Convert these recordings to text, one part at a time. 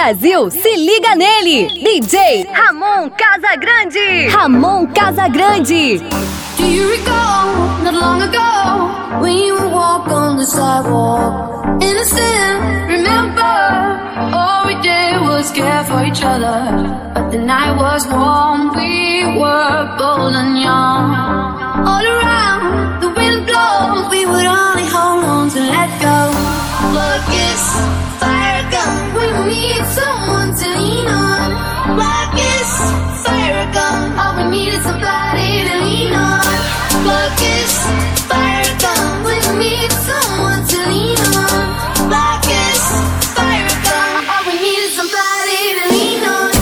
Brasil se liga nele, DJ Ramon Casagrande. Ramon Casagrande. Do you recall, not long ago, when you would walk on the sidewalk? Innocent, remember, all we did was care for each other. But the night was warm, we were bold and young. All around, the wind blows, we would only hold on to let go. Blood kiss, fire gun, we need someone to lean on. Blood kiss, fire gun, all we need is somebody to lean on. Blood kiss, fire gun, we need someone to lean on. Blood kiss, fire gun, all we need is somebody to lean on.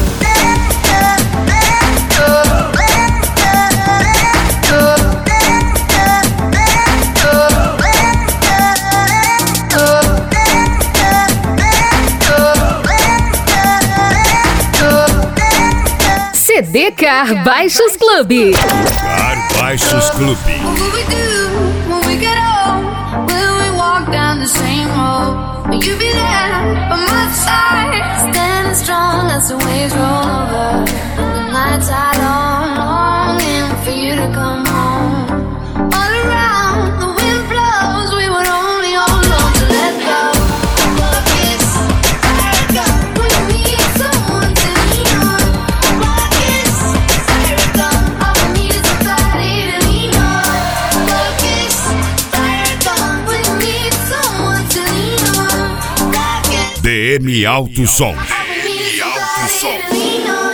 CD Car Baixos Clube. Car Baixos Clube. What will we do when we get old? Will we walk down the same road? Will you be there by my side? Standing strong as the waves roll over. The nights are long, longing for you to come home. All around, the wind blows, we would only hold on to let go. Blood kiss, fire gun, we need someone to lean on. Blood kiss, fire gun, all we need is somebody to lean on. Blood kiss, fire gun, we need someone to lean on. Blood kiss, DM Alto Som. all we need is somebody to lean on.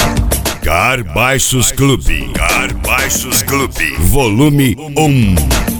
Car Baixos Clube. Car Baixos Clube. Volume 1.